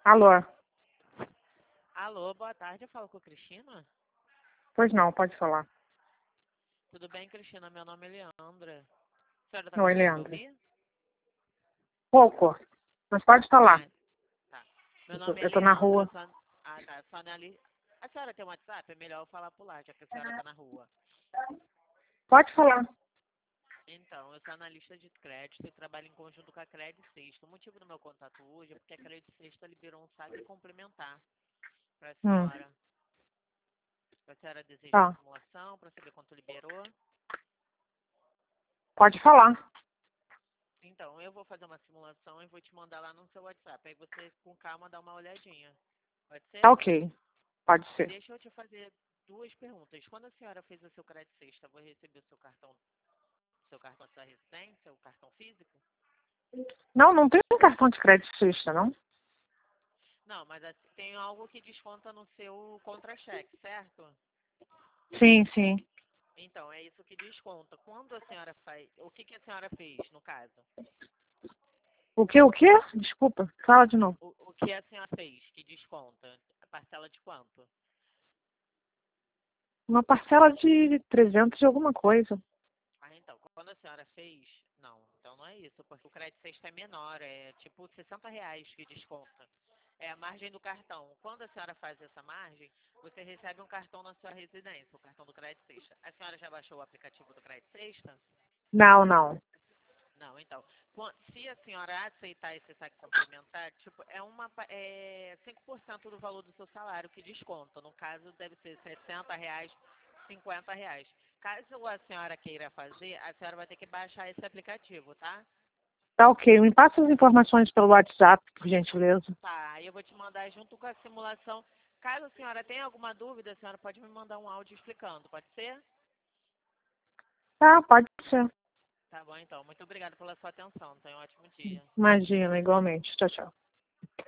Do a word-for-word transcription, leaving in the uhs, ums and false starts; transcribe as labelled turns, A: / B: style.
A: Alô?
B: Alô, boa tarde, eu falo com a Cristina?
A: Pois não, pode falar.
B: Tudo bem, Cristina? Meu nome é Leandra. A senhora está
A: Oi,
B: conseguindo me
A: Leandro.
B: ouvir?
A: Pouco, mas pode falar.
B: Ah, tá. Meu
A: Eu tô,
B: nome é
A: eu tô na
B: Leandra,
A: rua.
B: sou... an- Ah, tá, sou analista. A senhora tem um WhatsApp? É melhor eu falar por lá, já que a senhora está na rua.
A: Pode falar.
B: Então, eu sou analista de crédito e trabalho em conjunto com a Credit Sexta. O motivo do meu contato hoje é porque a Credit Sexta liberou um saque complementar para a
A: Hum,
B: senhora. A senhora deseja uma
A: tá.
B: simulação para saber quanto liberou?
A: Pode falar.
B: Então, eu vou fazer uma simulação e vou te mandar lá no seu WhatsApp. Aí você, com calma, dá uma olhadinha. Pode
A: Tá
B: ser?
A: ok. Pode ser.
B: Deixa eu te fazer duas perguntas. Quando a senhora fez o seu crédito sexta, você recebeu o seu cartão, seu cartão da sua residência, o cartão físico?
A: Não, não tem um cartão de crédito sexta, não?
B: Não, mas assim, tem algo que desconta no seu contra-cheque, certo?
A: Sim, sim.
B: Então, é isso que desconta. Quando a senhora faz... O que, que a senhora fez, no caso?
A: O que, o quê? Desculpa, fala de novo.
B: O, o que a senhora fez que desconta? A parcela de quanto?
A: Uma parcela de trezentos e alguma coisa.
B: Ah, então, quando a senhora fez, não, então não é isso, porque o crédito sexta é menor, é tipo sessenta reais que desconta. É a margem do cartão. Quando a senhora faz essa margem, você recebe um cartão na sua residência, o cartão do crédito sexta. A senhora já baixou o aplicativo do crédito sexta?
A: Não, não.
B: Não, então, quan- se a senhora aceitar esse saque complementar, tipo, é uma pa- é cinco por cento do valor do seu salário que desconta. No caso, deve ser sessenta reais, cinquenta reais. Caso a senhora queira fazer, a senhora vai ter que baixar esse aplicativo, tá?
A: Tá ok. Me passa as informações pelo WhatsApp, por gentileza.
B: Tá, aí eu vou te mandar junto com a simulação. Caso a senhora tenha alguma dúvida, a senhora pode me mandar um áudio explicando, pode ser?
A: Tá, pode ser.
B: Tá bom, então. Muito obrigada pela sua atenção. Tenha um ótimo dia.
A: Imagina, igualmente. Tchau, tchau.